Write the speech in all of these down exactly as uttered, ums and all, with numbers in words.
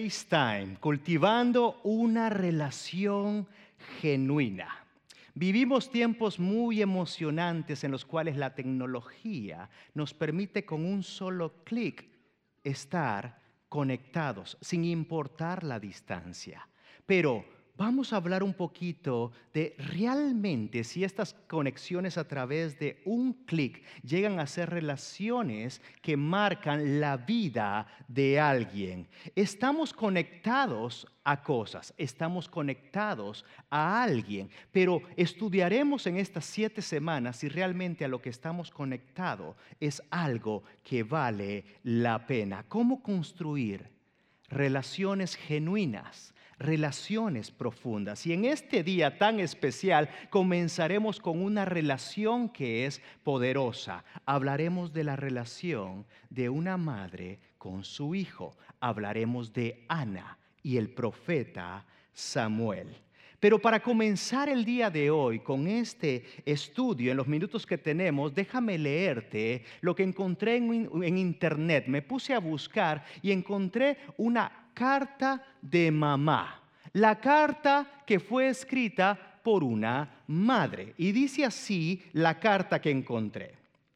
FaceTime, cultivando una relación genuina. Vivimos tiempos muy emocionantes en los cuales la tecnología nos permite con un solo clic estar conectados, sin importar la distancia. Pero vamos a hablar un poquito de realmente si estas conexiones a través de un clic llegan a ser relaciones que marcan la vida de alguien. Estamos conectados a cosas, estamos conectados a alguien, pero estudiaremos en estas siete semanas si realmente a lo que estamos conectados es algo que vale la pena. ¿Cómo construir relaciones genuinas? Relaciones profundas. Y en este día tan especial comenzaremos con una relación que es poderosa. Hablaremos de la relación de una madre con su hijo. Hablaremos de Ana y el profeta Samuel. Pero para comenzar el día de hoy con este estudio, en los minutos que tenemos, déjame leerte lo que encontré en, en internet. Me puse a buscar y encontré una carta de mamá. La carta que fue escrita por una madre. Y dice así la carta que encontré.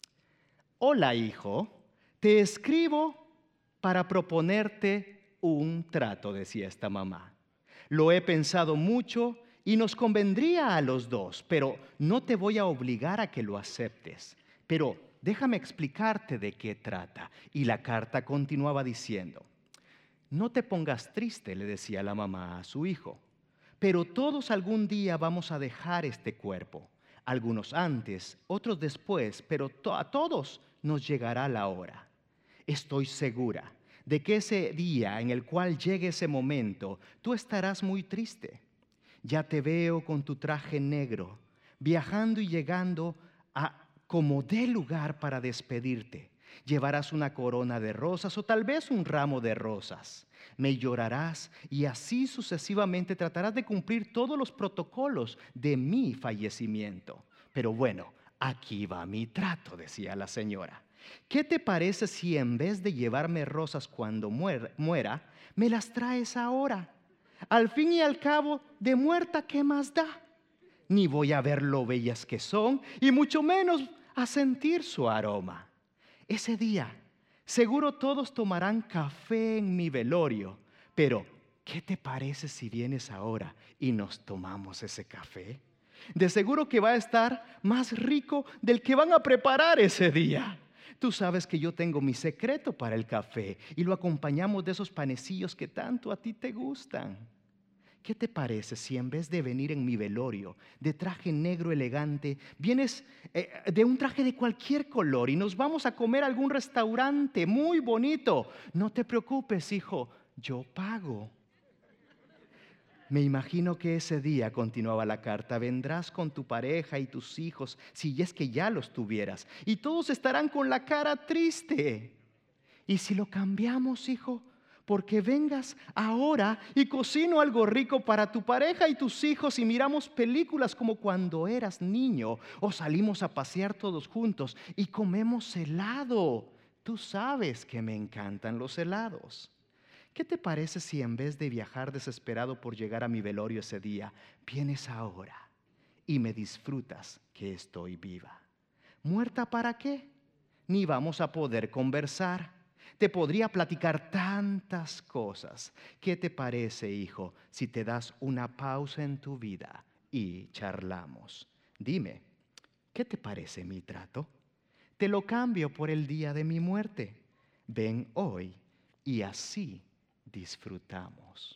Hola, hijo, te escribo para proponerte un trato, decía esta mamá. Lo he pensado mucho y nos convendría a los dos, pero no te voy a obligar a que lo aceptes. Pero déjame explicarte de qué trata. Y la carta continuaba diciendo: no te pongas triste, le decía la mamá a su hijo, pero todos algún día vamos a dejar este cuerpo. Algunos antes, otros después, pero to- a todos nos llegará la hora. Estoy segura de que ese día en el cual llegue ese momento, tú estarás muy triste. Ya te veo con tu traje negro, viajando y llegando a como dé lugar para despedirte. Llevarás una corona de rosas o tal vez un ramo de rosas. Me llorarás y así sucesivamente tratarás de cumplir todos los protocolos de mi fallecimiento. Pero bueno, aquí va mi trato, decía la señora. ¿Qué te parece si en vez de llevarme rosas cuando muera, me las traes ahora? Al fin y al cabo, de muerta, ¿qué más da? Ni voy a ver lo bellas que son, y mucho menos a sentir su aroma. Ese día, seguro todos tomarán café en mi velorio, pero ¿qué te parece si vienes ahora y nos tomamos ese café? De seguro que va a estar más rico del que van a preparar ese día. Tú sabes que yo tengo mi secreto para el café y lo acompañamos de esos panecillos que tanto a ti te gustan. ¿Qué te parece si en vez de venir en mi velorio de traje negro elegante, vienes eh, de un traje de cualquier color y nos vamos a comer a algún restaurante muy bonito? No te preocupes, hijo, yo pago. Me imagino que ese día, continuaba la carta, vendrás con tu pareja y tus hijos, si es que ya los tuvieras, y todos estarán con la cara triste. ¿Y si lo cambiamos, hijo? Porque vengas ahora y cocino algo rico para tu pareja y tus hijos y miramos películas como cuando eras niño, o salimos a pasear todos juntos y comemos helado. Tú sabes que me encantan los helados. ¿Qué te parece si en vez de viajar desesperado por llegar a mi velorio ese día, vienes ahora y me disfrutas que estoy viva? ¿Muerta para qué? Ni vamos a poder conversar. Te podría platicar tantas cosas. ¿Qué te parece, hijo, si te das una pausa en tu vida y charlamos? Dime, ¿qué te parece mi trato? Te lo cambio por el día de mi muerte. Ven hoy y así disfrutamos.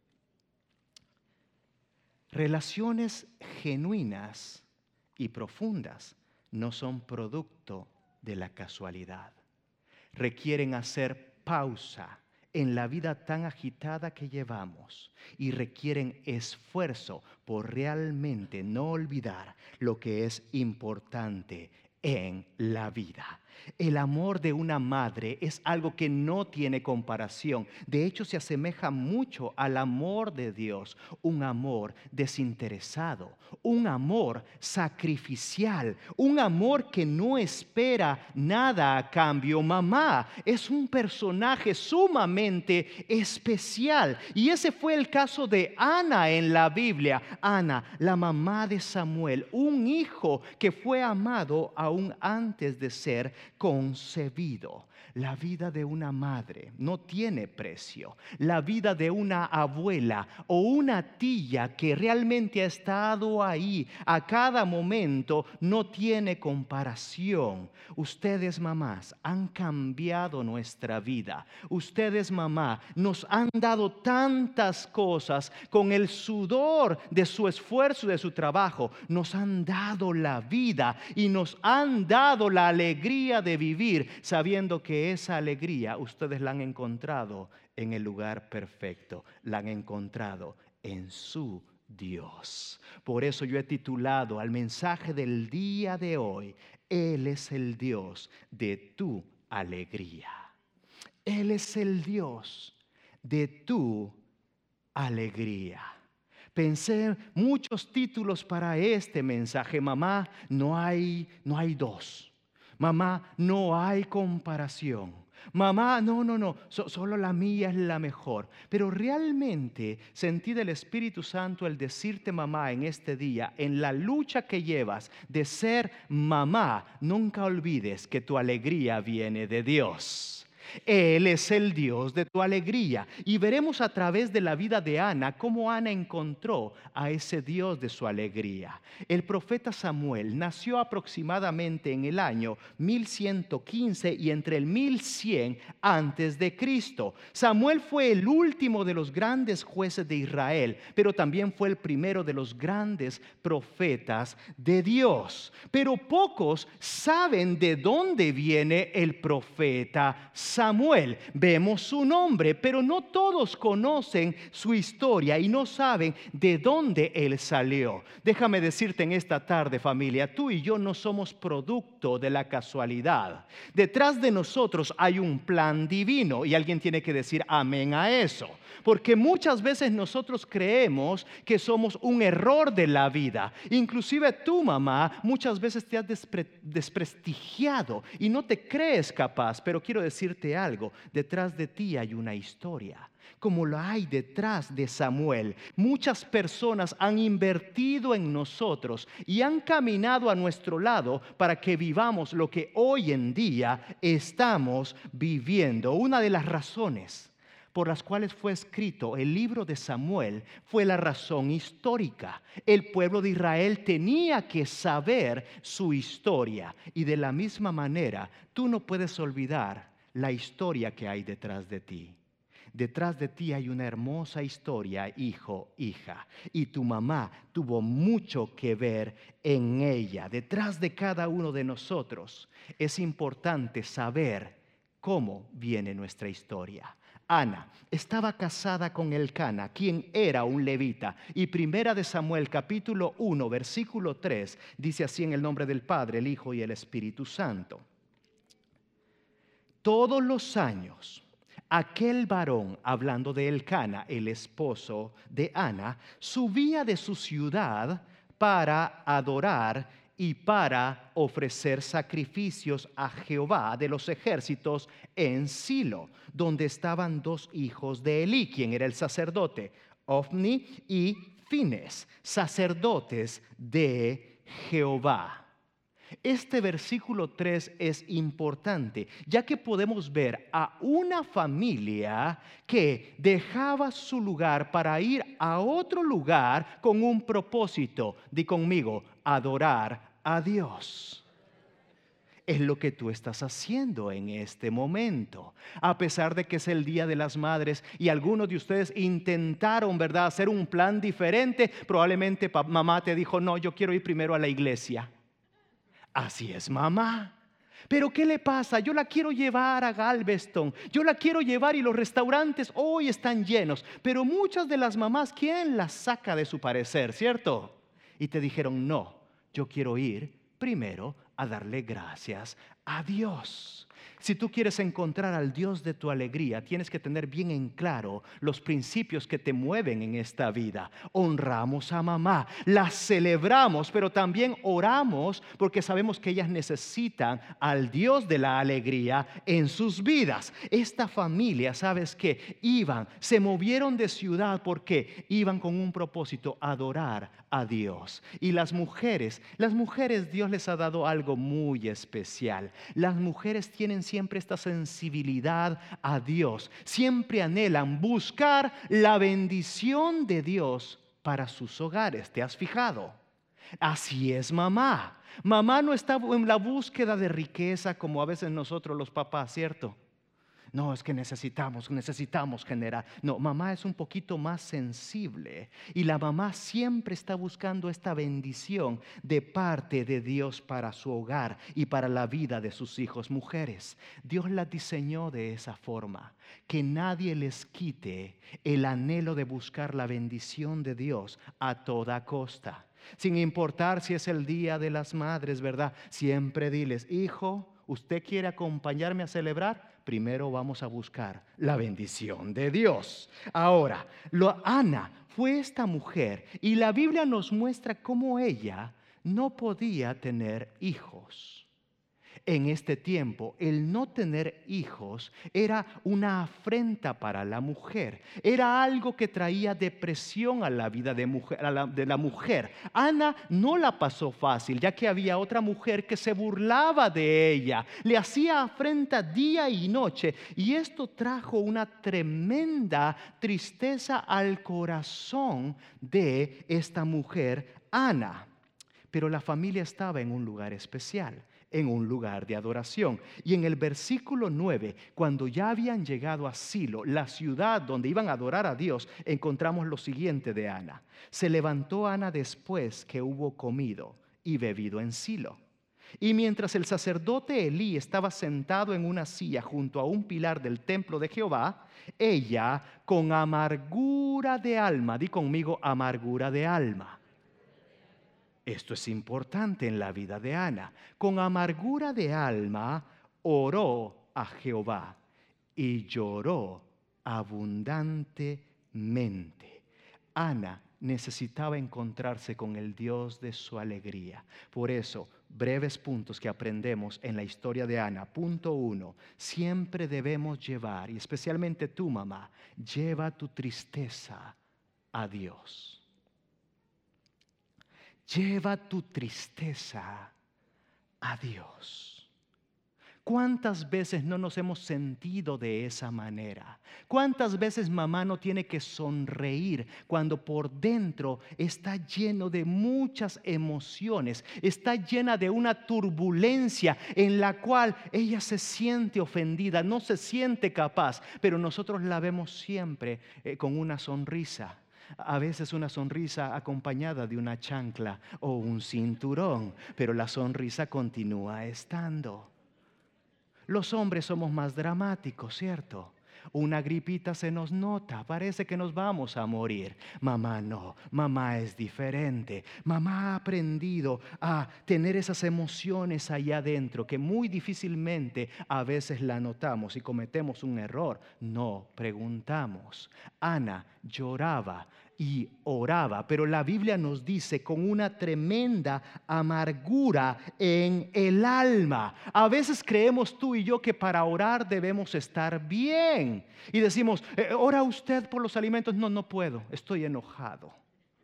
Relaciones genuinas y profundas no son producto de la casualidad. Requieren hacer pausa en la vida tan agitada que llevamos y requieren esfuerzo por realmente no olvidar lo que es importante en la vida. El amor de una madre es algo que no tiene comparación. De hecho, se asemeja mucho al amor de Dios. Un amor desinteresado, un amor sacrificial, un amor que no espera nada a cambio. Mamá es un personaje sumamente especial. Y ese fue el caso de Ana en la Biblia. Ana, la mamá de Samuel, un hijo que fue amado aún antes de ser concebido. La vida de una madre no tiene precio. La vida de una abuela o una tía que realmente ha estado ahí a cada momento no tiene comparación. Ustedes, mamás, han cambiado nuestra vida. Ustedes, mamá, nos han dado tantas cosas con el sudor de su esfuerzo, de su trabajo. Nos han dado la vida y nos han dado la alegría de vivir, sabiendo que esa alegría ustedes la han encontrado en el lugar perfecto, la han encontrado en su Dios. Por eso yo he titulado al mensaje del día de hoy: Él es el Dios de tu alegría. Él es el Dios de tu alegría. Pensé muchos títulos para este mensaje. Mamá, no hay, no hay dos. Mamá, no hay comparación. Mamá, no, no, no, so, solo la mía es la mejor. Pero realmente sentí del Espíritu Santo el decirte, mamá, en este día, en la lucha que llevas de ser mamá, nunca olvides que tu alegría viene de Dios. Él es el Dios de tu alegría. Y veremos a través de la vida de Ana cómo Ana encontró a ese Dios de su alegría. El profeta Samuel nació aproximadamente en el año mil ciento quince y entre el mil cien antes de Cristo. Samuel fue el último de los grandes jueces de Israel, pero también fue el primero de los grandes profetas de Dios. Pero pocos saben de dónde viene el profeta Samuel. Samuel, vemos su nombre, pero no todos conocen su historia y no saben de dónde él salió. Déjame decirte en esta tarde, familia, tú y yo no somos producto de la casualidad. Detrás de nosotros hay un plan divino y alguien tiene que decir amén a eso. Porque muchas veces nosotros creemos que somos un error de la vida. Inclusive tú, mamá, muchas veces te has despre- desprestigiado y no te crees capaz. Pero quiero decirte algo, detrás de ti hay una historia, como lo hay detrás de Samuel. Muchas personas han invertido en nosotros y han caminado a nuestro lado para que vivamos lo que hoy en día estamos viviendo. Una de las razones por las cuales fue escrito el libro de Samuel fue la razón histórica. El pueblo de Israel tenía que saber su historia y de la misma manera tú no puedes olvidar la historia que hay detrás de ti. Detrás de ti hay una hermosa historia, hijo, hija, y tu mamá tuvo mucho que ver en ella. Detrás de cada uno de nosotros es importante saber cómo viene nuestra historia. Ana estaba casada con Elcana, quien era un levita. Y primera de Samuel capítulo uno versículo tres dice así en el nombre del Padre, el Hijo y el Espíritu Santo. Todos los años aquel varón, hablando de Elcana, el esposo de Ana, subía de su ciudad para adorar y para ofrecer sacrificios a Jehová de los ejércitos en Silo, donde estaban dos hijos de Elí, quien era el sacerdote, Ofni y Fines, sacerdotes de Jehová. Este versículo tres es importante, ya que podemos ver a una familia que dejaba su lugar para ir a otro lugar con un propósito. Di conmigo, adorar a Dios. Es lo que tú estás haciendo en este momento. A pesar de que es el Día de las Madres y algunos de ustedes intentaron, ¿verdad?, hacer un plan diferente, probablemente mamá te dijo, no, yo quiero ir primero a la iglesia. Así es, mamá. Pero ¿qué le pasa? Yo la quiero llevar a Galveston. Yo la quiero llevar y los restaurantes hoy están llenos. Pero muchas de las mamás, ¿quién las saca de su parecer, cierto? Y te dijeron, no, yo quiero ir primero a darle gracias a Dios. Si tú quieres encontrar al Dios de tu alegría, tienes que tener bien en claro los principios que te mueven en esta vida. Honramos a mamá, la celebramos, pero también oramos porque sabemos que ellas necesitan al Dios de la alegría en sus vidas. Esta familia, ¿sabes qué? Iban, se movieron de ciudad porque iban con un propósito: adorar a Dios. Y las mujeres, las mujeres Dios les ha dado algo muy especial. Las mujeres tienen siempre esta sensibilidad a Dios. Siempre anhelan buscar la bendición de Dios para sus hogares. ¿Te has fijado? Así es mamá. Mamá no está en la búsqueda de riqueza como a veces nosotros los papás, ¿cierto? No, es que necesitamos, necesitamos generar. No, mamá es un poquito más sensible. Y la mamá siempre está buscando esta bendición de parte de Dios para su hogar y para la vida de sus hijos mujeres. Dios las diseñó de esa forma, que nadie les quite el anhelo de buscar la bendición de Dios a toda costa. Sin importar si es el Día de las Madres, ¿verdad? Siempre diles: hijo, ¿usted quiere acompañarme a celebrar? Primero vamos a buscar la bendición de Dios. Ahora, lo, Ana fue esta mujer y la Biblia nos muestra cómo ella no podía tener hijos. En este tiempo, el no tener hijos era una afrenta para la mujer. Era algo que traía depresión a la vida de, mujer, a la, de la mujer. Ana no la pasó fácil, ya que había otra mujer que se burlaba de ella. Le hacía afrenta día y noche. Y esto trajo una tremenda tristeza al corazón de esta mujer, Ana. Pero la familia estaba en un lugar especial, en un lugar de adoración. Y en el versículo nueve, cuando ya habían llegado a Silo, la ciudad donde iban a adorar a Dios, encontramos lo siguiente de Ana. Se levantó Ana después que hubo comido y bebido en Silo. Y mientras el sacerdote Elí estaba sentado en una silla junto a un pilar del templo de Jehová, ella con amargura de alma, di conmigo, amargura de alma. Esto es importante en la vida de Ana. Con amargura de alma oró a Jehová y lloró abundantemente. Ana necesitaba encontrarse con el Dios de su alegría. Por eso, breves puntos que aprendemos en la historia de Ana. Punto uno, siempre debemos llevar, y especialmente tú, mamá, lleva tu tristeza a Dios. Lleva tu tristeza a Dios. ¿Cuántas veces no nos hemos sentido de esa manera? ¿Cuántas veces mamá no tiene que sonreír cuando por dentro está lleno de muchas emociones? Está llena de una turbulencia en la cual ella se siente ofendida, no se siente capaz, pero nosotros la vemos siempre eh, con una sonrisa. A veces una sonrisa acompañada de una chancla o un cinturón, pero la sonrisa continúa estando. Los hombres somos más dramáticos, ¿cierto? Una gripita se nos nota, parece que nos vamos a morir. Mamá no, mamá es diferente. Mamá ha aprendido a tener esas emociones allá adentro que muy difícilmente a veces la notamos y cometemos un error. No preguntamos. Ana lloraba y oraba, pero la Biblia nos dice con una tremenda amargura en el alma. A veces creemos tú y yo que para orar debemos estar bien y decimos, eh, ¿ora usted por los alimentos? No, no puedo, estoy enojado.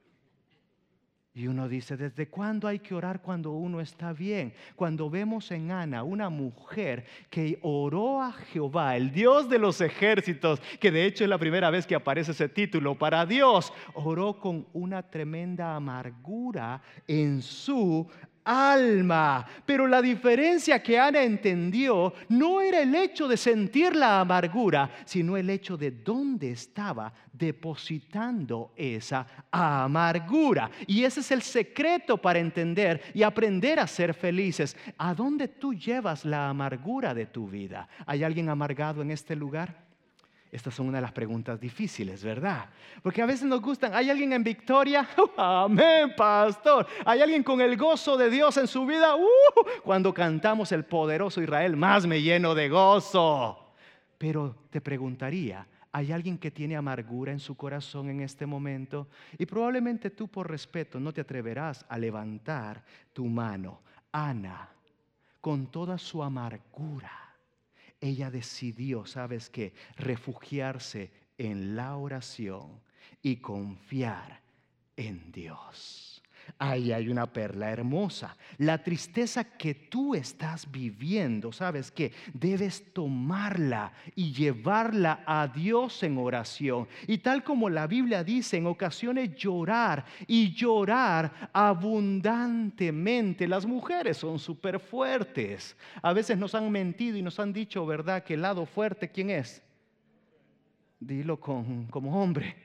Y uno dice, ¿desde cuándo hay que orar cuando uno está bien? Cuando vemos en Ana una mujer que oró a Jehová, el Dios de los ejércitos, que de hecho es la primera vez que aparece ese título para Dios, oró con una tremenda amargura en su alma. Pero la diferencia que Ana entendió no era el hecho de sentir la amargura, sino el hecho de dónde estaba depositando esa amargura. Y ese es el secreto para entender y aprender a ser felices. ¿A dónde tú llevas la amargura de tu vida? ¿Hay alguien amargado en este lugar? Estas son una de las preguntas difíciles, ¿verdad? Porque a veces nos gustan. ¿Hay alguien en victoria? Amén, pastor. ¿Hay alguien con el gozo de Dios en su vida? Uh, cuando cantamos el poderoso Israel, más me lleno de gozo. Pero te preguntaría, ¿hay alguien que tiene amargura en su corazón en este momento? Y probablemente tú, por respeto, no te atreverás a levantar tu mano. Ana, con toda su amargura, ella decidió, ¿sabes qué? Refugiarse en la oración y confiar en Dios. Ahí hay una perla hermosa. La tristeza que tú estás viviendo, ¿sabes qué? Debes tomarla y llevarla a Dios en oración. Y tal como la Biblia dice, en ocasiones llorar y llorar abundantemente. Las mujeres son súper fuertes. A veces nos han mentido y nos han dicho, ¿verdad? Que el lado fuerte, ¿quién es? Dilo con, como hombre.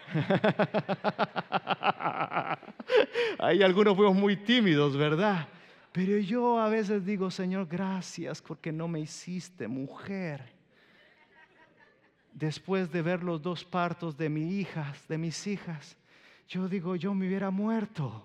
Hay algunos fuimos muy tímidos, ¿verdad? Pero yo a veces digo, Señor, gracias porque no me hiciste mujer. Después de ver los dos partos de mis hijas, de mis hijas, yo digo, yo me hubiera muerto.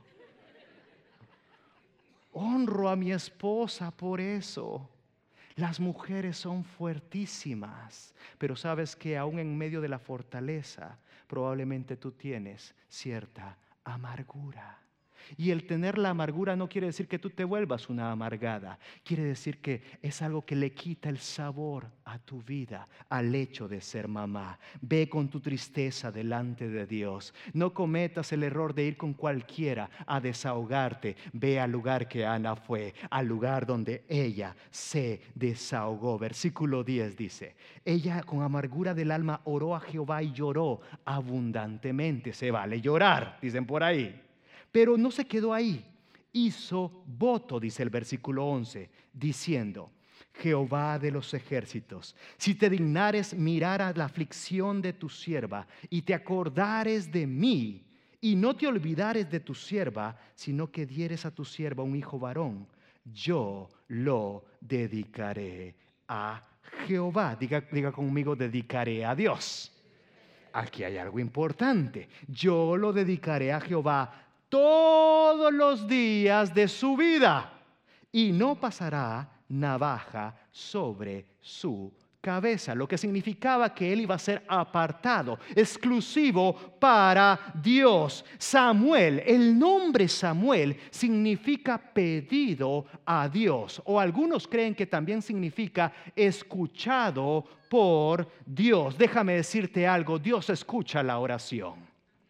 Honro a mi esposa por eso. Las mujeres son fuertísimas, pero sabes que aún en medio de la fortaleza, probablemente tú tienes cierta amargura. Y el tener la amargura no quiere decir que tú te vuelvas una amargada. Quiere decir que es algo que le quita el sabor a tu vida, al hecho de ser mamá. Ve con tu tristeza delante de Dios. No cometas el error de ir con cualquiera a desahogarte. Ve al lugar que Ana fue, al lugar donde ella se desahogó. Versículo diez dice, ella con amargura del alma oró a Jehová y lloró abundantemente. Se vale llorar, dicen por ahí. Pero no se quedó ahí, hizo voto, dice el versículo once, diciendo, Jehová de los ejércitos, si te dignares mirar a la aflicción de tu sierva y te acordares de mí y no te olvidares de tu sierva, sino que dieres a tu sierva un hijo varón, yo lo dedicaré a Jehová. Diga, diga conmigo, dedicaré a Dios. Aquí hay algo importante. Yo lo dedicaré a Jehová todos los días de su vida, y no pasará navaja sobre su cabeza, lo que significaba que él iba a ser apartado, exclusivo para Dios. Samuel, el nombre Samuel significa pedido a Dios, o algunos creen que también significa escuchado por Dios. Déjame decirte algo, Dios escucha la oración.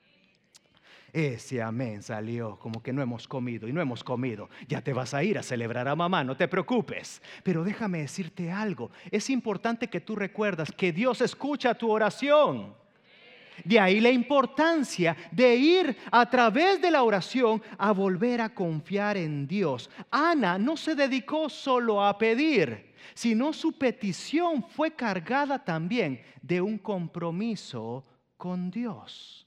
Ese amén salió como que no hemos comido y no hemos comido. Ya te vas a ir a celebrar a mamá, no te preocupes. Pero déjame decirte algo. Es importante que tú recuerdas que Dios escucha tu oración. De ahí la importancia de ir a través de la oración a volver a confiar en Dios. Ana no se dedicó solo a pedir, sino su petición fue cargada también de un compromiso con Dios.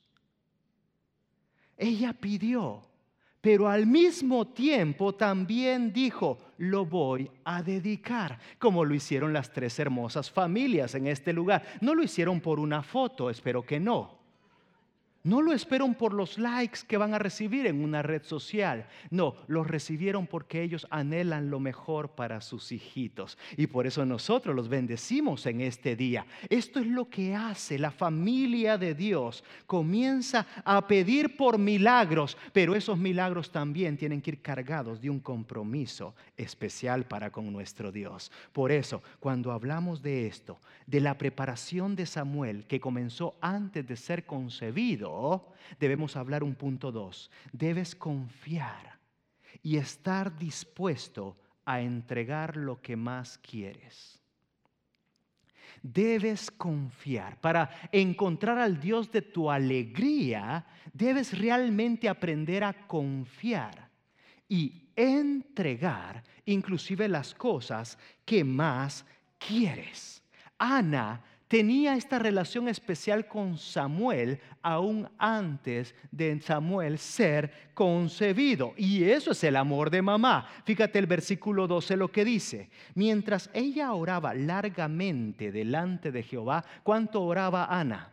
Ella pidió, pero al mismo tiempo también dijo, lo voy a dedicar, como lo hicieron las tres hermosas familias en este lugar. No lo hicieron por una foto, espero que no. No lo esperan por los likes que van a recibir en una red social. No, los recibieron porque ellos anhelan lo mejor para sus hijitos. Y por eso nosotros los bendecimos en este día. Esto es lo que hace la familia de Dios. Comienza a pedir por milagros, pero esos milagros también tienen que ir cargados de un compromiso especial para con nuestro Dios. Por eso, cuando hablamos de esto, de la preparación de Samuel que comenzó antes de ser concebido, debemos hablar un punto dos. Debes confiar y estar dispuesto a entregar lo que más quieres. Debes confiar. Para encontrar al Dios de tu alegría, debes realmente aprender a confiar y entregar inclusive las cosas que más quieres. Ana tenía esta relación especial con Samuel aún antes de Samuel ser concebido. Y eso es el amor de mamá. Fíjate el versículo doce lo que dice. Mientras ella oraba largamente delante de Jehová, ¿cuánto oraba Ana?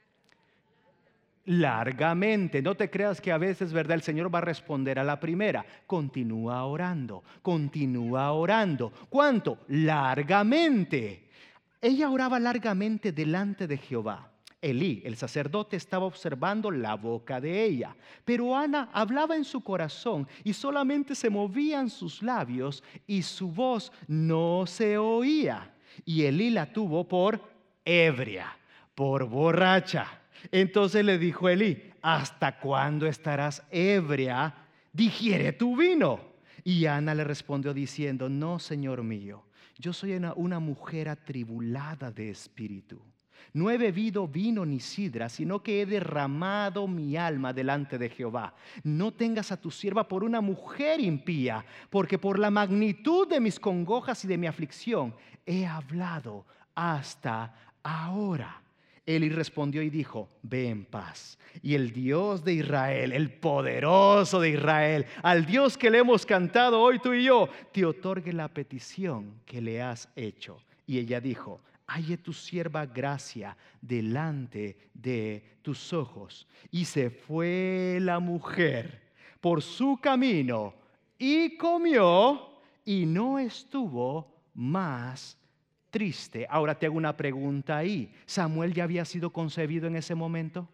Largamente. No te creas que a veces, ¿verdad?, el Señor va a responder a la primera. Continúa orando, continúa orando. ¿Cuánto? Largamente. Ella oraba largamente delante de Jehová. Elí, el sacerdote, estaba observando la boca de ella, pero Ana hablaba en su corazón y solamente se movían sus labios y su voz no se oía. Y Elí la tuvo por ebria, por borracha. Entonces le dijo Elí: ¿hasta cuándo estarás ebria? Digiere tu vino. Y Ana le respondió diciendo: no, Señor mío, yo soy una, una mujer atribulada de espíritu. No he bebido vino ni sidra, sino que he derramado mi alma delante de Jehová. No tengas a tu sierva por una mujer impía, porque por la magnitud de mis congojas y de mi aflicción he hablado hasta ahora. Eli respondió y dijo: ve en paz, y el Dios de Israel, el poderoso de Israel, al Dios que le hemos cantado hoy tú y yo, te otorgue la petición que le has hecho. Y ella dijo: halle tu sierva gracia delante de tus ojos. Y se fue la mujer por su camino y comió, y no estuvo más triste. Ahora te hago una pregunta ahí. ¿Samuel ya había sido concebido en ese momento?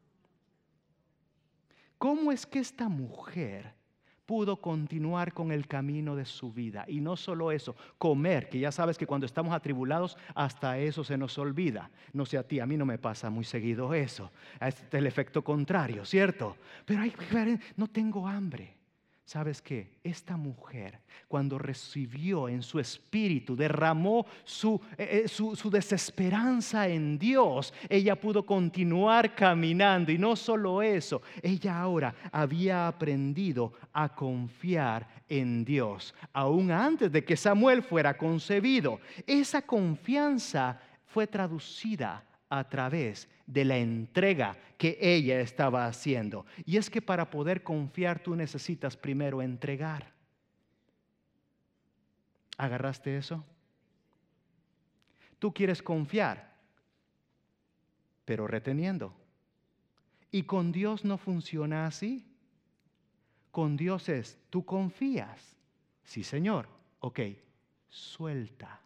¿Cómo es que esta mujer pudo continuar con el camino de su vida? Y no solo eso, comer, que ya sabes que cuando estamos atribulados hasta eso se nos olvida. No sé a ti, a mí no me pasa muy seguido eso. Este es el efecto contrario, ¿cierto? Pero hay, no tengo hambre. ¿Sabes qué? Esta mujer, cuando recibió en su espíritu, derramó su, eh, su, su desesperanza en Dios, ella pudo continuar caminando. Y no solo eso, ella ahora había aprendido a confiar en Dios, aún antes de que Samuel fuera concebido. Esa confianza fue traducida a través de la entrega que ella estaba haciendo. Y es que para poder confiar tú necesitas primero entregar. ¿Agarraste eso? Tú quieres confiar, pero reteniendo. Y con Dios no funciona así. Con Dios es: tú confías. Sí, Señor. Ok, suelta.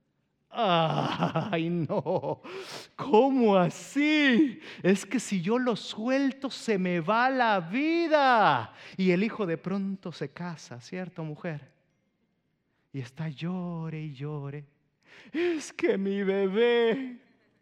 Ay, no, ¿cómo así? Es que si yo lo suelto se me va la vida. Y el hijo de pronto se casa, ¿cierto, mujer? Y está llore y llore. Es que mi bebé.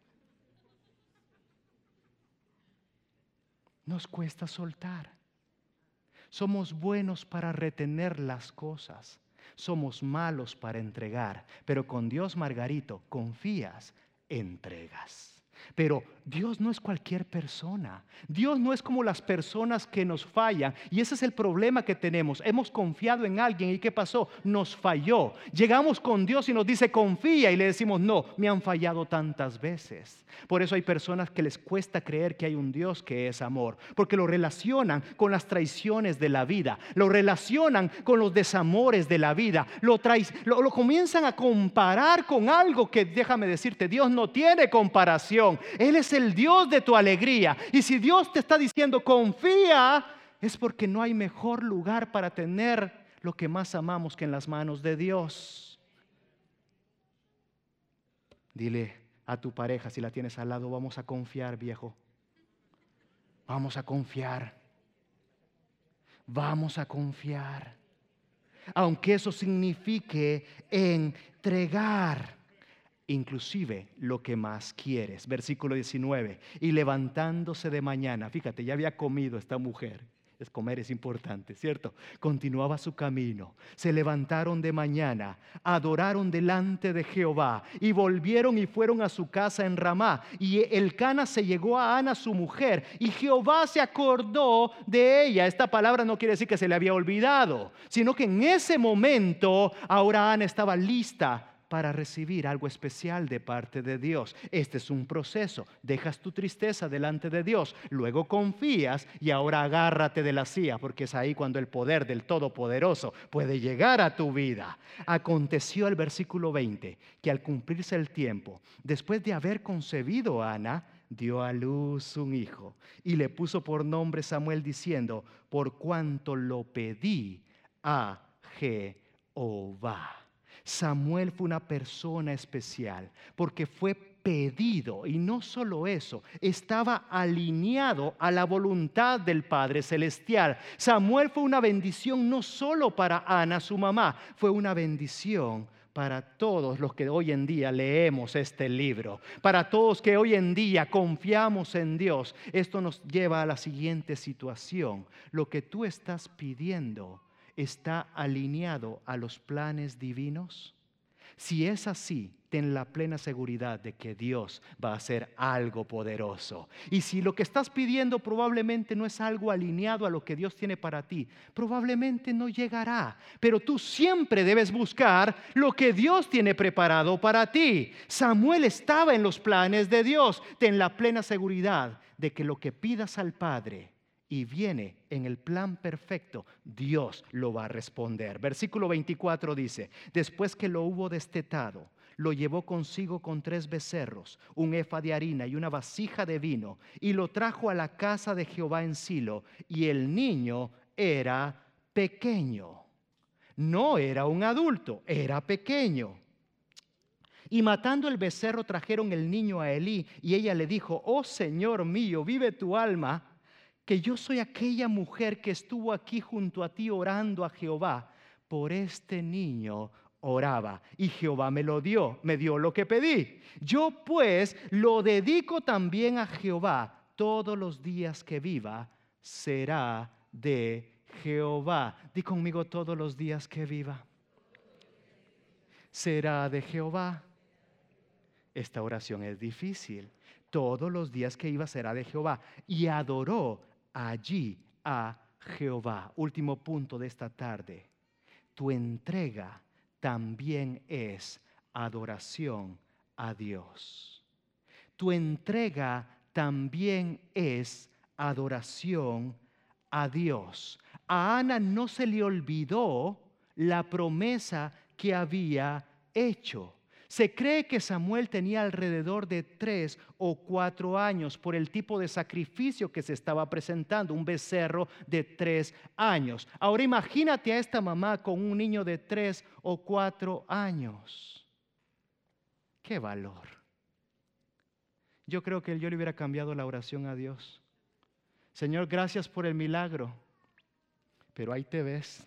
Nos cuesta soltar. Somos buenos para retener las cosas. Somos malos para entregar, pero con Dios, Margarito, confías, entregas. Pero Dios no es cualquier persona. Dios no es como las personas que nos fallan. Y ese es el problema que tenemos. Hemos confiado en alguien y ¿qué pasó? Nos falló. Llegamos con Dios y nos dice confía y le decimos no, me han fallado tantas veces. Por eso hay personas que les cuesta creer que hay un Dios que es amor, porque lo relacionan con las traiciones de la vida, lo relacionan con los desamores de la vida, lo, traic- lo, lo comienzan a comparar con algo que, déjame decirte, Dios no tiene comparación. Él es el Dios de tu alegría. Y si Dios te está diciendo confía, es porque no hay mejor lugar para tener lo que más amamos que en las manos de Dios. Dile a tu pareja, si la tienes al lado: vamos a confiar, viejo. Vamos a confiar. Vamos a confiar. Aunque eso signifique entregar inclusive lo que más quieres. Versículo diecinueve. Y levantándose de mañana, fíjate, ya había comido esta mujer. Es comer es importante, ¿cierto? Continuaba su camino. Se levantaron de mañana, adoraron delante de Jehová y volvieron y fueron a su casa en Ramá. Y Elcana se llegó a Ana, su mujer, y Jehová se acordó de ella. Esta palabra no quiere decir que se le había olvidado, sino que en ese momento ahora Ana estaba lista para recibir algo especial de parte de Dios. Este es un proceso. Dejas tu tristeza delante de Dios, luego confías y ahora agárrate de la silla, porque es ahí cuando el poder del Todopoderoso puede llegar a tu vida. Aconteció el versículo veinte, que al cumplirse el tiempo, después de haber concebido a Ana, dio a luz un hijo y le puso por nombre Samuel, diciendo: por cuanto lo pedí a Jehová. Samuel fue una persona especial porque fue pedido, y no solo eso, estaba alineado a la voluntad del Padre Celestial. Samuel fue una bendición no solo para Ana, su mamá, fue una bendición para todos los que hoy en día leemos este libro, para todos que hoy en día confiamos en Dios. Esto nos lleva a la siguiente situación: lo que tú estás pidiendo, ¿está alineado a los planes divinos? Si es así, ten la plena seguridad de que Dios va a hacer algo poderoso. Y si lo que estás pidiendo probablemente no es algo alineado a lo que Dios tiene para ti, probablemente no llegará. Pero tú siempre debes buscar lo que Dios tiene preparado para ti. Samuel estaba en los planes de Dios. Ten la plena seguridad de que lo que pidas al Padre y viene en el plan perfecto, Dios lo va a responder. Versículo veinticuatro dice: después que lo hubo destetado, lo llevó consigo con tres becerros, un efa de harina y una vasija de vino, y lo trajo a la casa de Jehová en Silo. Y el niño era pequeño. No era un adulto, era pequeño. Y matando el becerro, trajeron el niño a Elí, y ella le dijo: oh Señor mío, vive tu alma, que yo soy aquella mujer que estuvo aquí junto a ti orando a Jehová. Por este niño oraba, y Jehová me lo dio, me dio lo que pedí. Yo pues lo dedico también a Jehová. Todos los días que viva será de Jehová. Di conmigo: todos los días que viva será de Jehová. Esta oración es difícil. Todos los días que iba será de Jehová. Y adoró allí a Jehová. Último punto de esta tarde: tu entrega también es adoración a Dios. Tu entrega también es adoración a Dios. A Ana no se le olvidó la promesa que había hecho. Se cree que Samuel tenía alrededor de tres o cuatro años por el tipo de sacrificio que se estaba presentando, un becerro de tres años. Ahora imagínate a esta mamá con un niño de tres o cuatro años. ¡Qué valor! Yo creo que yo le hubiera cambiado la oración a Dios. Señor, gracias por el milagro, pero ahí te ves.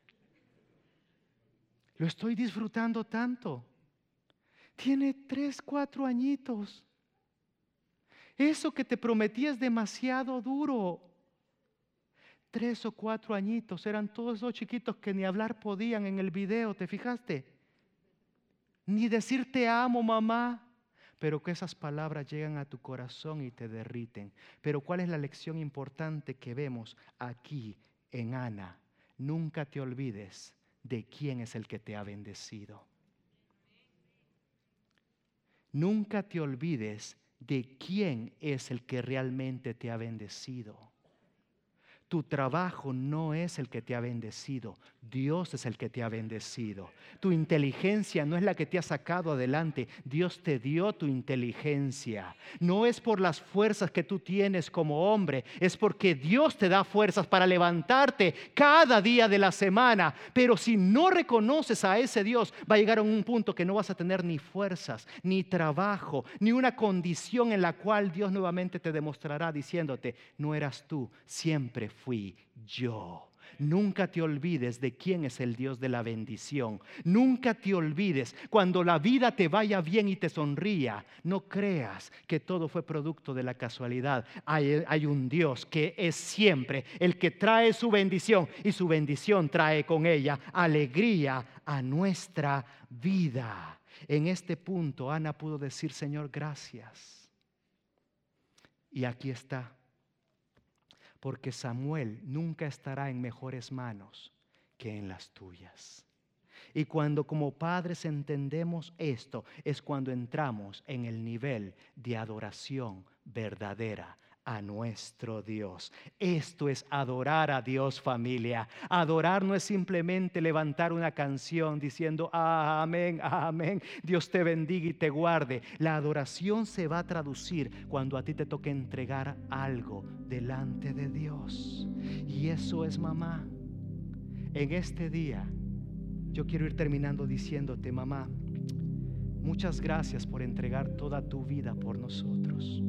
Lo estoy disfrutando tanto. Tiene tres, cuatro añitos. Eso que te prometí es demasiado duro. Tres o cuatro añitos. Eran todos esos chiquitos que ni hablar podían en el video, ¿te fijaste? Ni decir te amo, mamá. Pero que esas palabras llegan a tu corazón y te derriten. Pero ¿cuál es la lección importante que vemos aquí en Ana? Nunca te olvides de quién es el que te ha bendecido. Nunca te olvides de quién es el que realmente te ha bendecido. Tu trabajo no es el que te ha bendecido, Dios es el que te ha bendecido. Tu inteligencia no es la que te ha sacado adelante, Dios te dio tu inteligencia. No es por las fuerzas que tú tienes como hombre, es porque Dios te da fuerzas para levantarte cada día de la semana. Pero si no reconoces a ese Dios, va a llegar a un punto que no vas a tener ni fuerzas, ni trabajo, ni una condición en la cual Dios nuevamente te demostrará diciéndote: no eras tú, siempre fui yo. Nunca te olvides de quién es el Dios de la bendición. Nunca te olvides cuando la vida te vaya bien y te sonría. No creas que todo fue producto de la casualidad. Hay, hay un Dios que es siempre el que trae su bendición, y su bendición trae con ella alegría a nuestra vida. En este punto Ana pudo decir: Señor, gracias. Y aquí está. Porque Samuel nunca estará en mejores manos que en las tuyas. Y cuando como padres entendemos esto, es cuando entramos en el nivel de adoración verdadera a nuestro Dios. Esto es adorar a Dios, familia. Adorar no es simplemente levantar una canción diciendo ah, amén, ah, amén, Dios te bendiga y te guarde. La adoración se va a traducir cuando a ti te toque entregar algo delante de Dios. Y eso es, mamá. En este día yo quiero ir terminando diciéndote, mamá, muchas gracias por entregar toda tu vida por nosotros.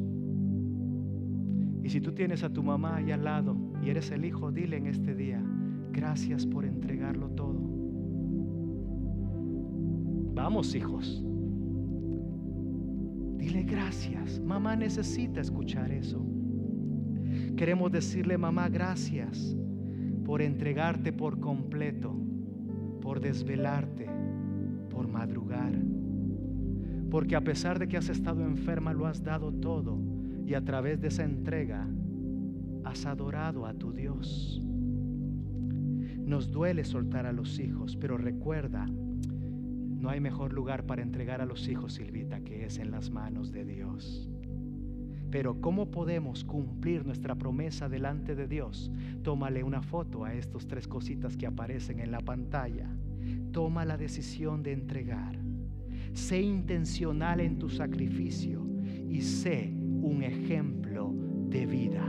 Y si tú tienes a tu mamá ahí al lado y eres el hijo, dile en este día, gracias por entregarlo todo. Vamos, hijos. Dile gracias. Mamá necesita escuchar eso. Queremos decirle, mamá, gracias por entregarte por completo, por desvelarte, por madrugar. Porque a pesar de que has estado enferma, lo has dado todo. Y a través de esa entrega has adorado a tu Dios. Nos duele soltar a los hijos, pero recuerda, no hay mejor lugar para entregar a los hijos, Silvita, que es en las manos de Dios. Pero ¿cómo podemos cumplir nuestra promesa delante de Dios? Tómale una foto a estas tres cositas que aparecen en la pantalla. Toma la decisión de entregar. Sé intencional en tu sacrificio y sé un ejemplo de vida.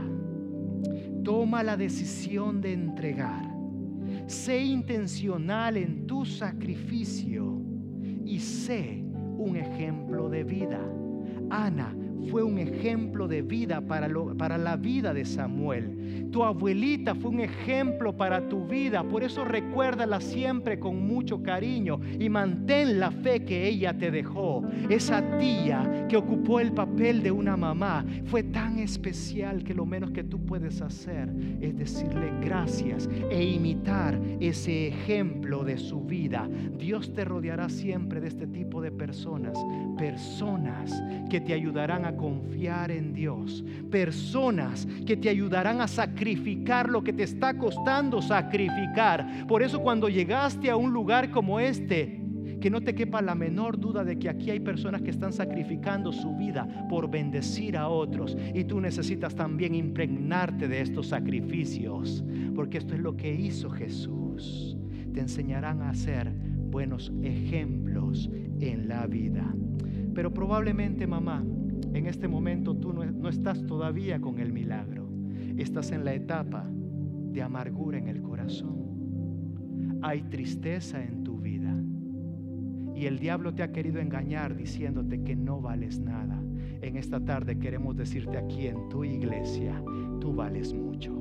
Toma la decisión de entregar. Sé intencional en tu sacrificio y sé un ejemplo de vida. Ana fue un ejemplo de vida para, lo, para la vida de Samuel. Tu abuelita fue un ejemplo para tu vida. Por eso recuérdala siempre con mucho cariño y mantén la fe que ella te dejó. Esa tía que ocupó el papel de una mamá fue tan especial que lo menos que tú puedes hacer es decirle gracias e imitar ese ejemplo de su vida. Dios te rodeará siempre de este tipo de personas. Personas que te ayudarán a confiar en Dios, personas que te ayudarán a sacrificar lo que te está costando sacrificar. Por eso cuando llegaste a un lugar como este, que no te quepa la menor duda de que aquí hay personas que están sacrificando su vida por bendecir a otros, y tú necesitas también impregnarte de estos sacrificios, porque esto es lo que hizo Jesús. Te enseñarán a ser buenos ejemplos en la vida. Pero probablemente, mamá, en este momento tú no, no estás todavía con el milagro. Estás en la etapa de amargura en el corazón. Hay tristeza en tu vida. Y el diablo te ha querido engañar diciéndote que no vales nada. En esta tarde queremos decirte aquí en tu iglesia, tú vales mucho.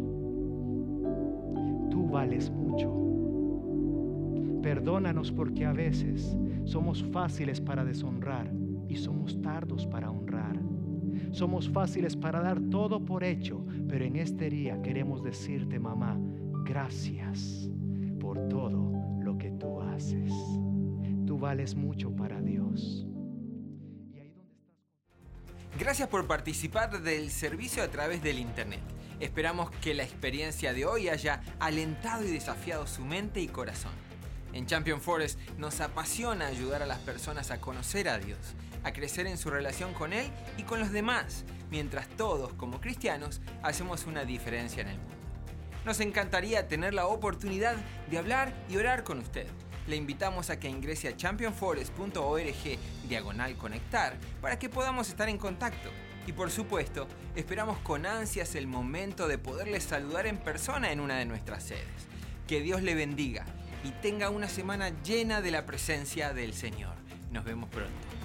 Tú vales mucho. Perdónanos porque a veces somos fáciles para deshonrar y somos tardos para honrar. Somos fáciles para dar todo por hecho, pero en este día queremos decirte, mamá, gracias por todo lo que tú haces. Tú vales mucho para Dios. Y ahí donde estás... Gracias por participar del servicio a través del internet. Esperamos que la experiencia de hoy haya alentado y desafiado su mente y corazón. En Champion Forest nos apasiona ayudar a las personas a conocer a Dios, a crecer en su relación con Él y con los demás, mientras todos, como cristianos, hacemos una diferencia en el mundo. Nos encantaría tener la oportunidad de hablar y orar con usted. Le invitamos a que ingrese a champion forest punto org diagonal conectar para que podamos estar en contacto. Y por supuesto, esperamos con ansias el momento de poderles saludar en persona en una de nuestras sedes. Que Dios le bendiga y tenga una semana llena de la presencia del Señor. Nos vemos pronto.